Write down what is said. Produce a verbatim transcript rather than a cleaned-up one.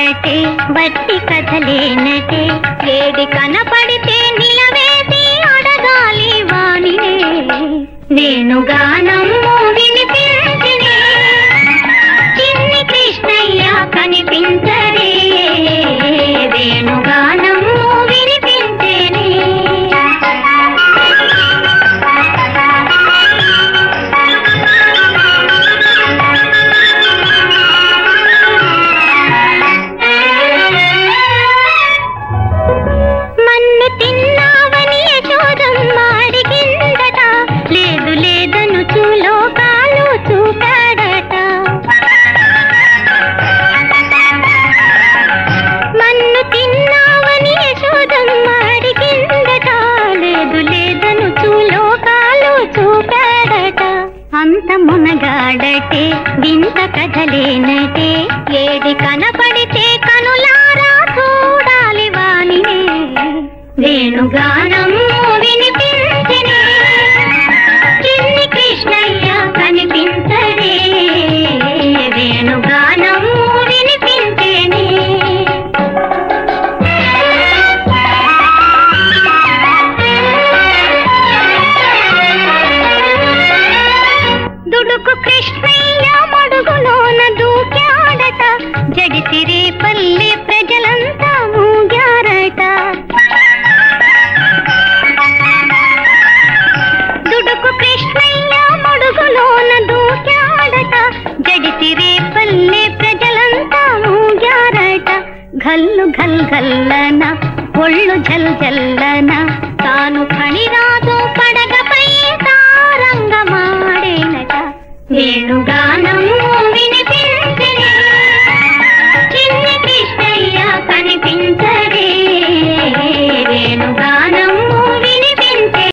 మొనగాడటే బట్టి కథలేనటే ఏడి కనపడితే నిలవేసి అడగాలి వాణినే వేణుగానము వినిపించినే చిన్ని కృష్ణయ్య కనిపించరే వేణుగానము వినిపించేనే మన్ను తిన్నావని యశోదమ్మ అడిగిందట లేదు లేదను చూలోకాలు చూపాడట మన్ను తిన్నావని యశోదమ్మ అడిగిందట లేదు లేదను చూలోకాలు చూపాడట అంత మునగాడటే వింత కథలేనటే ఏడి కనపడితే కనులారా చూడాలి వాణినే వేణుగానము వినిపించినే చిన్ని కృష్ణయ్య కనిపించరే వేణుగానము వినిపించేనే దుడుకు కృష్ణయ్య మడుగులోన దూకాడట జడిసిరే పల్లె ప్రజలంతా మూగారట దుడుకు కృష్ణయ్య మడుగులోన దూకాడట జడిసిరే పల్లె ప్రజలంతా మూగారట గల్లు గల్ గల్లన ఒళ్ళు జల్ జల్లన తాను ఫణిరాజు పడగపై తారంగమాడేనట వేణుగాన